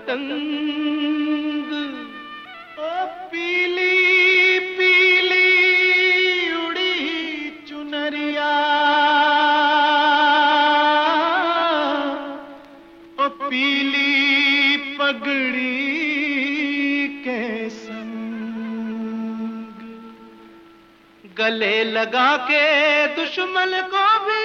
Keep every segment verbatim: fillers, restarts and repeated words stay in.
पतंग, ओ पीली पीली उड़ी चुनरिया, ओ पीली पगड़ी के संग, गले लगा के दुश्मन को भी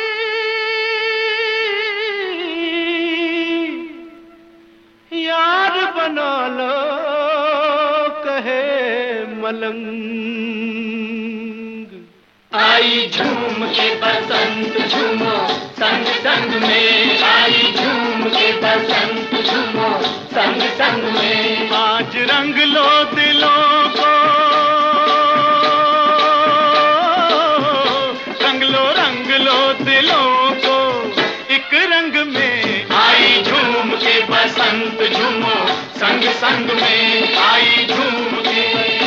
यार बना लो कहे मलंग। आई झूम के बसंत झूमो संग संग में, आई झूम के बसंत झूमो संग संग में। आज रंग लो दिलों को, रंग लो रंग लो दिलों को एक रंग में। आई झूम के बसंत झूमो संग संग में, आई झूम के।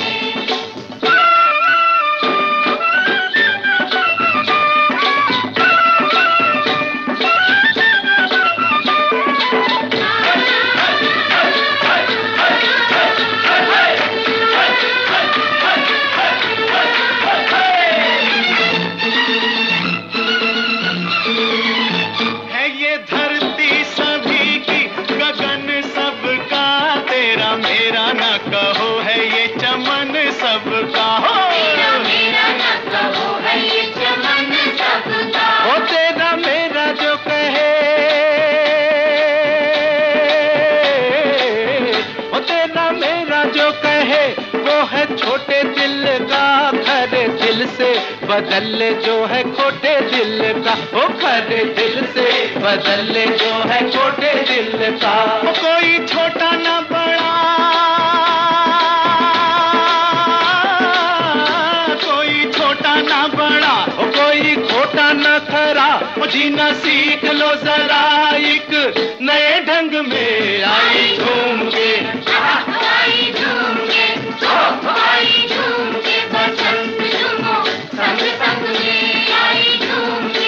कहो है ये चमन सबका हो, तेरा मेरा न कहो है ये चमन सबका। हो तेरा मेरा जो कहे, हो तेरा मेरा जो कहे वो है छोटे दिल का। खरे दिल से बदल ले जो है खोटे दिल का, वो खरे दिल से बदल ले जो है छोटे दिल का। वो कोई छोटा ना बड़ा, कोई खोटा न खरा, जीना सीख लो जरा एक नए ढंग में। आई झूम के, आई झूम के, आई झूम के बसंत झूमो संग संग में, आई झूम के।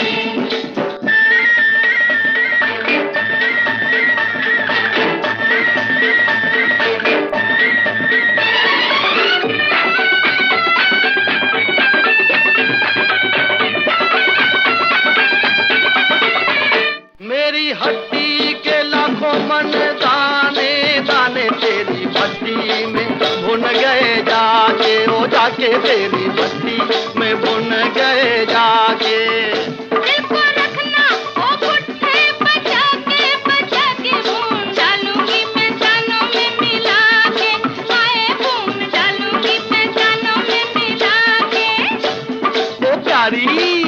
मेरी हड्डी के लाखों मन दाने दाने तेरी भट्टी में भुन गए जाके, ओ जाके तेरी भट्टी में भुन गए जाके। दिल को रखना ओ पुट्ठे बचा के, बचा के भून डालूंगी मैं दानों में मिला के, आए भून डालूंगी मैं दानों में मिला के। ओ प्यारी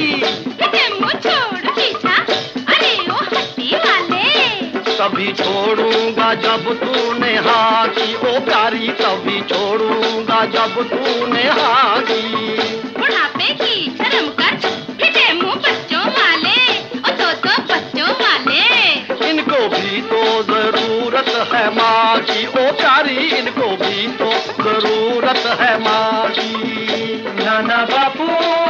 तभी छोड़ूंगा जब तूने हाँ की, ओ प्यारी तभी छोड़ूंगा जब तूने हाँ की। बुढ़ापे की शर्म कर फिटे मुंह बच्चों वाले, ओ तो तो बच्चों वाले। इनको भी तो जरूरत है माँ की, ओ प्यारी इनको भी तो जरूरत है माँ की। नाना बापू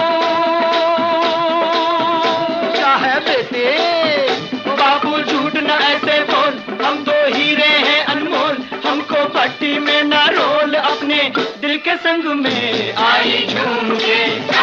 क्या है बेटे, बाबू झूठ न ऐसे बोल, हम तो हीरे हैं अनमोल, हमको भट्टी में न रोल, अपने दिल के संग में। आई झूम के